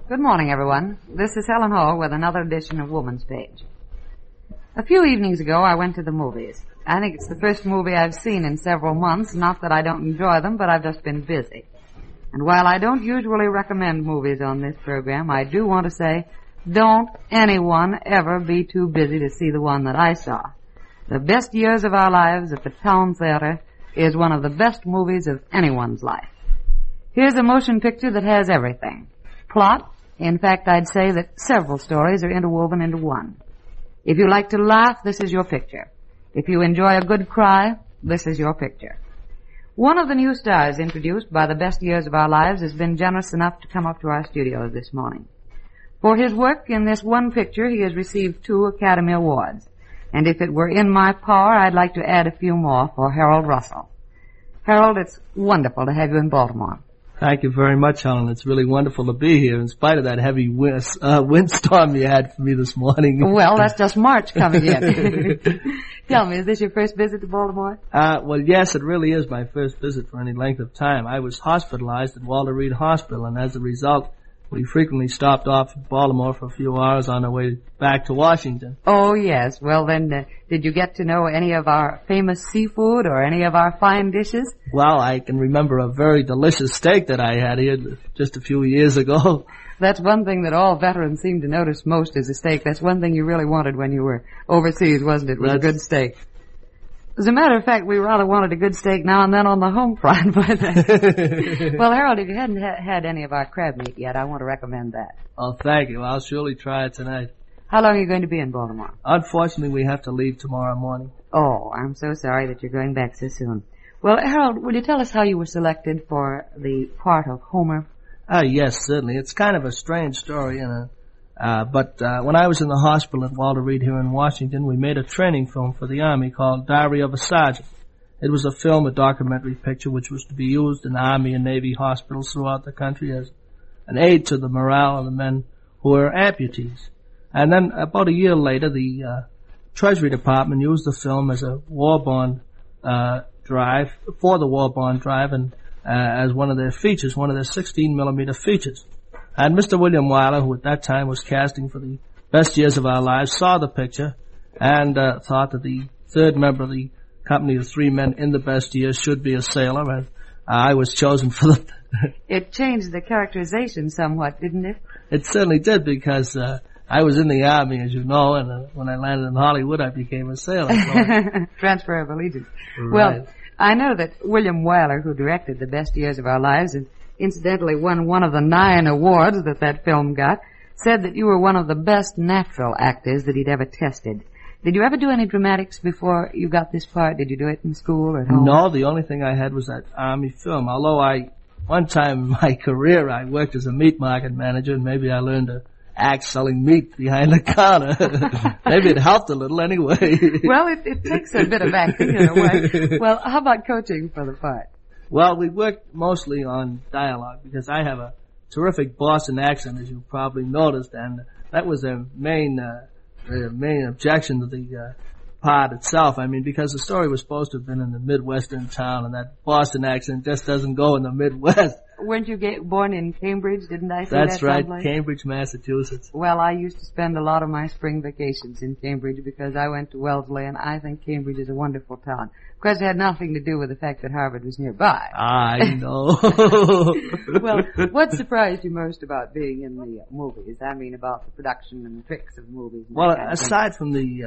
Good morning, everyone. This is Helen Hall with another edition of Woman's Page. A few evenings ago, I went to the movies. I think it's the first movie I've seen in several months. Not that I don't enjoy them, but I've just been busy. And while I don't usually recommend movies on this program, I do want to say, don't anyone ever be too busy to see the one that I saw. The Best Years of Our Lives at the Town Theater is one of the best movies of anyone's life. Here's a motion picture that has everything. Plot. In fact, I'd say that several stories are interwoven into one. If you like to laugh, this is your picture. If you enjoy a good cry, this is your picture. One of the new stars introduced by the Best Years of Our Lives has been generous enough to come up to our studios this morning. For his work in this one picture, he has received 2 Academy Awards. And if it were in my power, I'd like to add a few more for Harold Russell. Harold, it's wonderful to have you in Baltimore. Thank you very much, Helen. It's really wonderful to be here in spite of that heavy windstorm you had for me this morning. Well, that's just March coming in. Tell me, is this your first visit to Baltimore? Well, yes, it really is my first visit for any length of time. I was hospitalized at Walter Reed Hospital, and as a result, we frequently stopped off in Baltimore for a few hours on our way back to Washington. Oh, yes. Well, then, did you get to know any of our famous seafood or any of our fine dishes? Well, I can remember a very delicious steak that I had here just a few years ago. That's one thing that all veterans seem to notice most is a steak. That's one thing you really wanted when you were overseas, wasn't it? Was a good steak. As a matter of fact, we rather wanted a good steak now and then on the home front. But well, Harold, if you hadn't had any of our crab meat yet, I want to recommend that. Oh, thank you. I'll surely try it tonight. How long are you going to be in Baltimore? Unfortunately, we have to leave tomorrow morning. Oh, I'm so sorry that you're going back so soon. Well, Harold, will you tell us how you were selected for the part of Homer? Yes, certainly. It's kind of a strange story, but when I was in the hospital at Walter Reed here in Washington, we made a training film for the Army called Diary of a Sergeant. It was a documentary picture, which was to be used in Army and Navy hospitals throughout the country as an aid to the morale of the men who were amputees. And then about a year later, the Treasury Department used the film as a war bond drive, for the war bond drive, and as one of their features, one of their 16mm features. And Mr. William Wyler, who at that time was casting for the Best Years of Our Lives, saw the picture and thought that the third member of the company of 3 men in the best years should be a sailor, and I was chosen for the... It changed the characterization somewhat, didn't it? It certainly did, because I was in the Army, as you know, and when I landed in Hollywood, I became a sailor. So. Transfer of allegiance. Right. Well, I know that William Wyler, who directed The Best Years of Our Lives, and incidentally won one of the 9 awards that film got, said that you were one of the best natural actors that he'd ever tested. Did you ever do any dramatics before you got this part? Did you do it in school or at home? No, the only thing I had was that Army film. Although one time in my career, I worked as a meat market manager, and maybe I learned to act selling meat behind the counter. Maybe it helped a little anyway. Well, it takes a bit of acting in a way. Well, how about coaching for the part? Well, we worked mostly on dialogue because I have a terrific Boston accent, as you probably noticed, and that was their main objection to the part itself. I mean, because the story was supposed to have been in the Midwestern town, and that Boston accent just doesn't go in the Midwest. Weren't you born in Cambridge, didn't I say that? That's right, someplace? Cambridge, Massachusetts. Well, I used to spend a lot of my spring vacations in Cambridge because I went to Wellesley, and I think Cambridge is a wonderful town. Of course, it had nothing to do with the fact that Harvard was nearby. I know. Well, what surprised you most about being in the movies? I mean, about the production and the tricks of movies. Well, aside from the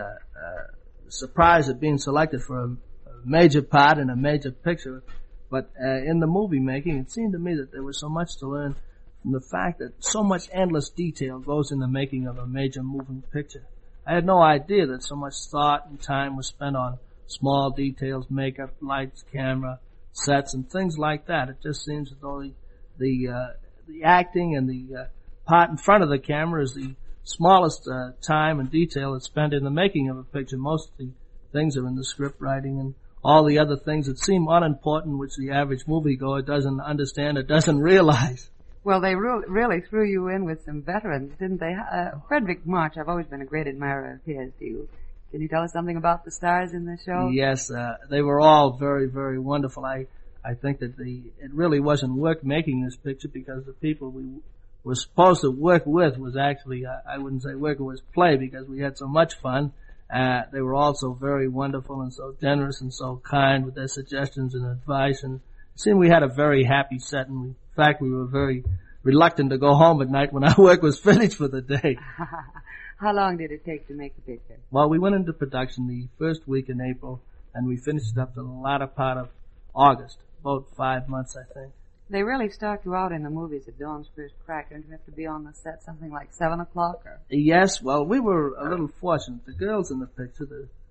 surprise of being selected for a major part in a major picture, but in the movie making, it seemed to me that there was so much to learn from the fact that so much endless detail goes in the making of a major moving picture. I had no idea that so much thought and time was spent on small details, makeup, lights, camera, sets, and things like that. It just seems as though the acting and the part in front of the camera is the smallest time and detail that's spent in the making of a picture. Most of the things are in the script writing and all the other things that seem unimportant, which the average moviegoer doesn't understand or doesn't realize. Well, they really threw you in with some veterans, didn't they? Frederick March, I've always been a great admirer of his. Can you tell us something about the stars in the show? Yes, they were all very, very wonderful. I think that it really wasn't work making this picture because the people we was supposed to work with was actually, I wouldn't say work, it was play, because we had so much fun. They were also very wonderful and so generous and so kind with their suggestions and advice, and it seemed we had a very happy set, and in fact we were very reluctant to go home at night when our work was finished for the day. How long did it take to make the picture? Well, we went into production the first week in April, and we finished it up the latter part of August, about 5 months, I think. They really start you out in the movies at dawn's first crack. Don't you have to be on the set something like 7 o'clock? Or? Yes, well, we were a little fortunate. The girls in the picture,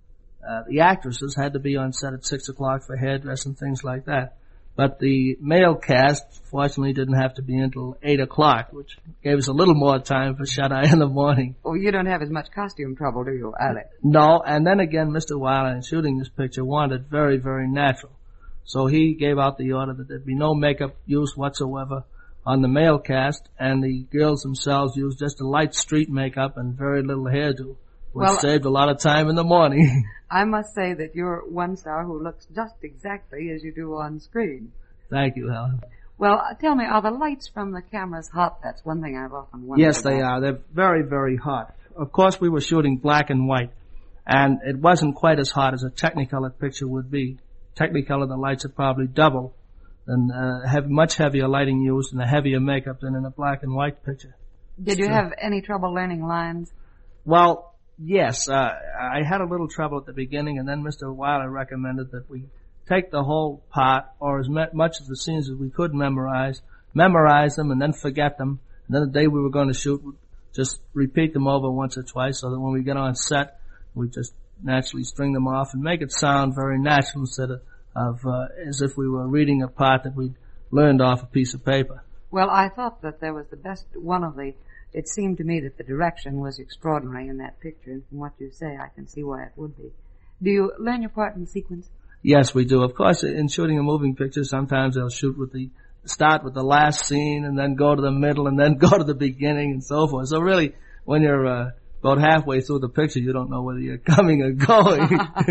the actresses, had to be on set at 6 o'clock for hairdress and things like that. But the male cast, fortunately, didn't have to be until 8 o'clock, which gave us a little more time for shut-eye in the morning. Oh, you don't have as much costume trouble, do you, Alex? No, and then again, Mr. Wilder, in shooting this picture, wanted it very, very natural. So he gave out the order that there'd be no makeup used whatsoever on the male cast, and the girls themselves used just a light street makeup and very little hairdo, which saved a lot of time in the morning. I must say that you're one star who looks just exactly as you do on screen. Thank you, Helen. Well, tell me, are the lights from the cameras hot? That's one thing I've often wondered. Yes, they are. They're very, very hot. Of course, we were shooting black and white, and it wasn't quite as hot as a Technicolor picture would be. Technicolor, the lights are probably double, and have much heavier lighting used and a heavier makeup than in a black and white picture. Did you have any trouble learning lines? Well, yes. I had a little trouble at the beginning, and then Mr. Wilder recommended that we take the whole part, or as much of the scenes as we could memorize them, and then forget them. And then the day we were going to shoot, we'd just repeat them over once or twice, so that when we get on set, we just naturally string them off and make it sound very natural instead of as if we were reading a part that we'd learned off a piece of paper. Well, I thought that there was the best one of the... It seemed to me that the direction was extraordinary in that picture, and from what you say, I can see why it would be. Do you learn your part in sequence? Yes, we do. Of course, in shooting a moving picture, sometimes they'll start with the last scene, and then go to the middle, and then go to the beginning, and so forth. So really, when you're about halfway through the picture, you don't know whether you're coming or going.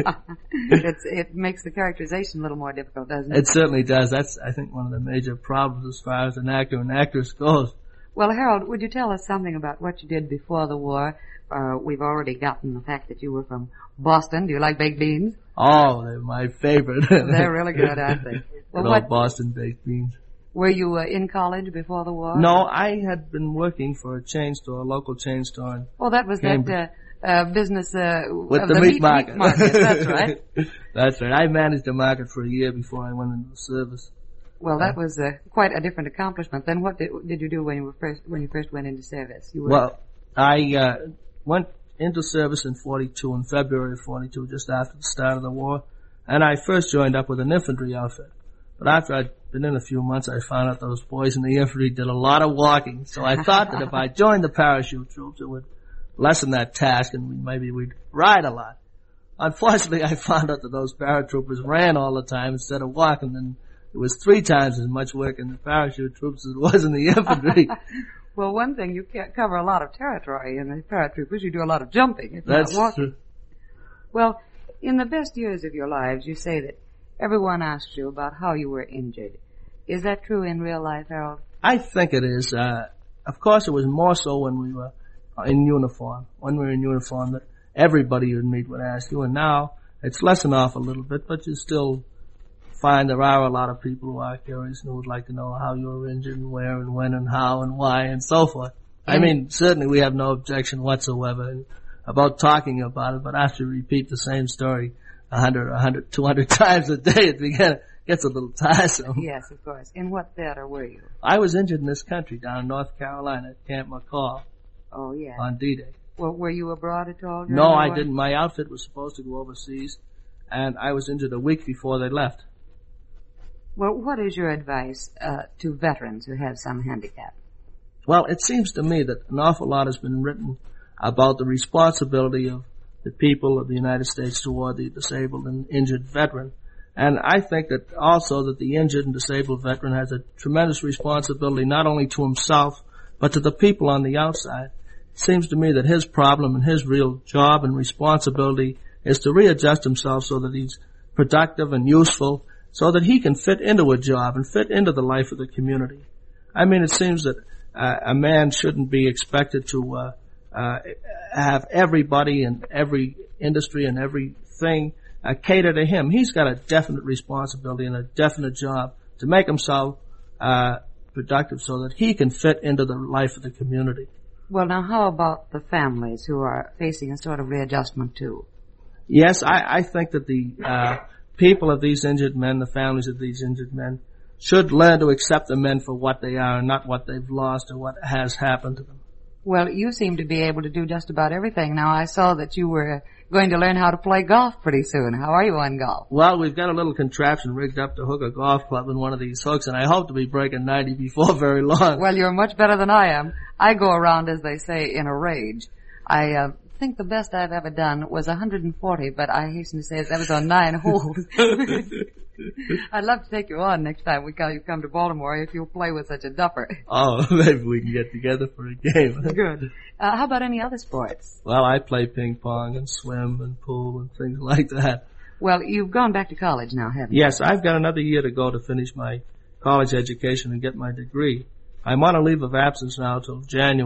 It makes the characterization a little more difficult, doesn't it? It certainly does. That's, I think, one of the major problems as far as an actor and actress goes. Well, Harold, would you tell us something about what you did before the war? We've already gotten the fact that you were from Boston. Do you like baked beans? Oh, they're my favorite. They're really good, aren't they? Well, Boston baked beans. Were you in college before the war? No, I had been working for a chain store, a local chain store. Oh, that was Cambridge. That business with the meat market. That's right. That's right. I managed the market for a year before I went into the service. Well, that was quite a different accomplishment. Then what did you do when you first went into service? I went into service in February of 42, just after the start of the war, and I first joined up with an infantry outfit. But after I'd been in a few months, I found out those boys in the infantry did a lot of walking. So I thought that if I joined the parachute troops, it would lessen that task, and maybe we'd ride a lot. Unfortunately, I found out that those paratroopers ran all the time instead of walking, and it was 3 times as much work in the parachute troops as it was in the infantry. Well, one thing, you can't cover a lot of territory in the paratroopers. You do a lot of jumping, if That's not walking. True. Well, in the best years of your lives, you say that everyone asks you about how you were injured. Is that true in real life, Harold? I think it is. Of course, it was more so when we were in uniform. When we were in uniform, that everybody you'd meet would ask you. And now, it's lessened off a little bit, but you still find there are a lot of people who are curious and who would like to know how you were injured and where and when and how and why and so forth. I mean, certainly we have no objection whatsoever about talking about it, but after you repeat the same story 100, 200 times a day, it gets a little tiresome. Yes, of course. In what theater were you? I was injured in this country, down in North Carolina at Camp McCall. Oh, yeah. On D-Day. Well, were you abroad at all? No, I didn't. My outfit was supposed to go overseas, and I was injured a week before they left. Well, what is your advice to veterans who have some handicap? Well, it seems to me that an awful lot has been written about the responsibility of the people of the United States toward the disabled and injured veteran. And I think that also that the injured and disabled veteran has a tremendous responsibility not only to himself, but to the people on the outside. It seems to me that his problem and his real job and responsibility is to readjust himself so that he's productive and useful, so that he can fit into a job and fit into the life of the community. I mean, it seems that a man shouldn't be expected to have everybody in every industry and everything cater to him. He's got a definite responsibility and a definite job to make himself productive so that he can fit into the life of the community. Well, now, how about the families who are facing a sort of readjustment, too? Yes, I think that the people of these injured men, the families of these injured men, should learn to accept the men for what they are and not what they've lost or what has happened to them. Well, you seem to be able to do just about everything. Now, I saw that you were going to learn how to play golf pretty soon. How are you on golf? Well, we've got a little contraption rigged up to hook a golf club in one of these hooks, and I hope to be breaking 90 before very long. Well, you're much better than I am. I go around, as they say, in a rage. I think the best I've ever done was 140, but I hasten to say that was on 9 holes. I'd love to take you on next time you come to Baltimore if you'll play with such a duffer. Oh, maybe we can get together for a game. Good. How about any other sports? Well, I play ping pong and swim and pool and things like that. Well, you've gone back to college now, haven't you? Yes, I've got another year to go to finish my college education and get my degree. I'm on a leave of absence now till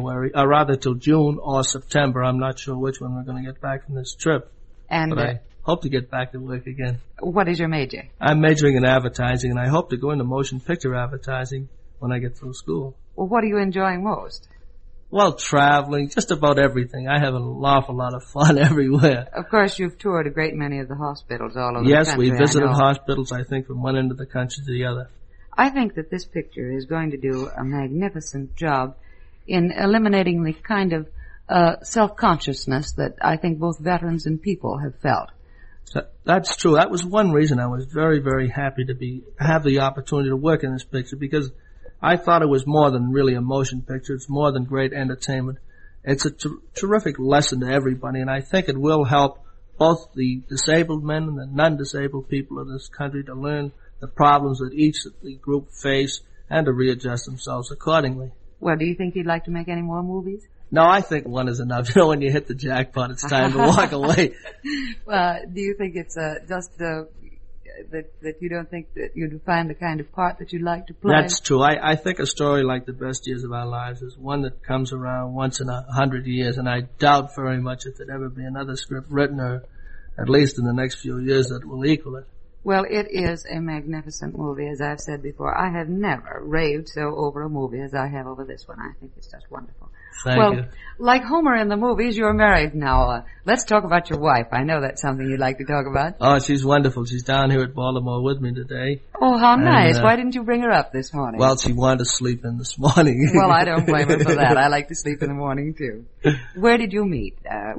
till June or September. I'm not sure which one we're going to get back from this trip. And but I hope to get back to work again. What is your major? I'm majoring in advertising, and I hope to go into motion picture advertising when I get through school. Well, what are you enjoying most? Well, traveling, just about everything. I have an awful lot of fun everywhere. Of course, you've toured a great many of the hospitals all over the Yes, country. we visited hospitals, I think, from one end of the country to the other. I think that this picture is going to do a magnificent job in eliminating the kind of self-consciousness that I think both veterans and people have felt. That's true. That was one reason I was very, very happy to have the opportunity to work in this picture, because I thought it was more than really a motion picture. It's more than great entertainment. It's a terrific lesson to everybody, and I think it will help both the disabled men and the non-disabled people of this country to learn the problems that each of the group face and to readjust themselves accordingly. Well, do you think you'd like to make any more movies? No, I think one is enough. You know, when you hit the jackpot, it's time to walk away. Well, do you think it's just that you don't think that you'd find the kind of part that you'd like to play? That's true. I think a story like The Best Years of Our Lives is one that comes around once in 100 years, and I doubt very much if there'd ever be another script written, or at least in the next few years, that will equal it. Well, it is a magnificent movie, as I've said before. I have never raved so over a movie as I have over this one. I think it's just wonderful. Thank you. Like Homer in the movies, you're married now. Let's talk about your wife. I know that's something you'd like to talk about. Oh, she's wonderful. She's down here at Baltimore with me today. Oh, how nice. Why didn't you bring her up this morning? Well, she wanted to sleep in this morning. Well, I don't blame her for that. I like to sleep in the morning, too. Where did you meet?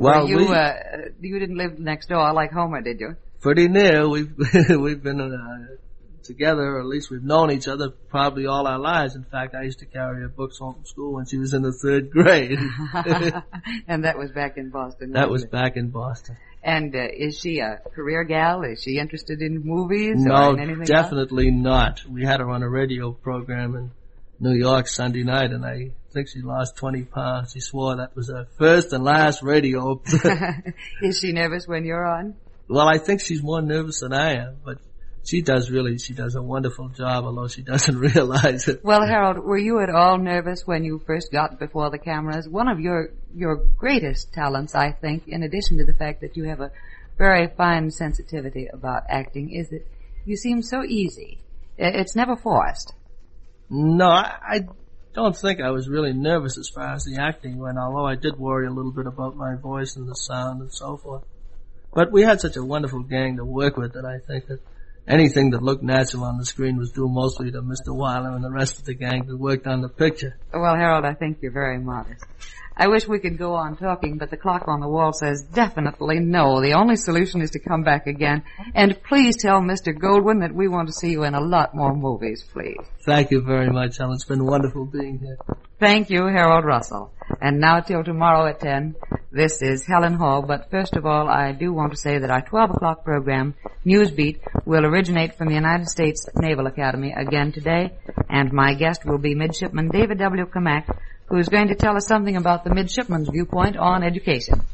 You didn't live next door like Homer, did you? Pretty near. We've been together, or at least we've known each other probably all our lives. In fact, I used to carry her books home from school when she was in the 3rd grade. And that was back in Boston. That was back in Boston. And is she a career gal? Is she interested in movies? No, or in anything definitely else? Not. We had her on a radio program in New York Sunday night, and I think she lost 20 pounds. She swore that was her first and last radio. Is she nervous when you're on? Well, I think she's more nervous than I am, but she does a wonderful job, although she doesn't realize it. Well, Harold, were you at all nervous when you first got before the cameras? One of your greatest talents, I think, in addition to the fact that you have a very fine sensitivity about acting, is that you seem so easy. It's never forced. No, I don't think I was really nervous as far as the acting went, although I did worry a little bit about my voice and the sound and so forth. But we had such a wonderful gang to work with that I think that anything that looked natural on the screen was due mostly to Mr. Weiler and the rest of the gang that worked on the picture. Well, Harold, I think you're very modest. I wish we could go on talking, but the clock on the wall says definitely no. The only solution is to come back again. And please tell Mr. Goldwyn that we want to see you in a lot more movies, please. Thank you very much, Helen. It's been wonderful being here. Thank you, Harold Russell. And now till tomorrow at 10, this is Helen Hall. But first of all, I do want to say that our 12 o'clock program, Newsbeat, will originate from the United States Naval Academy again today. And my guest will be Midshipman David W. Kamak, who is going to tell us something about the midshipman's viewpoint on education.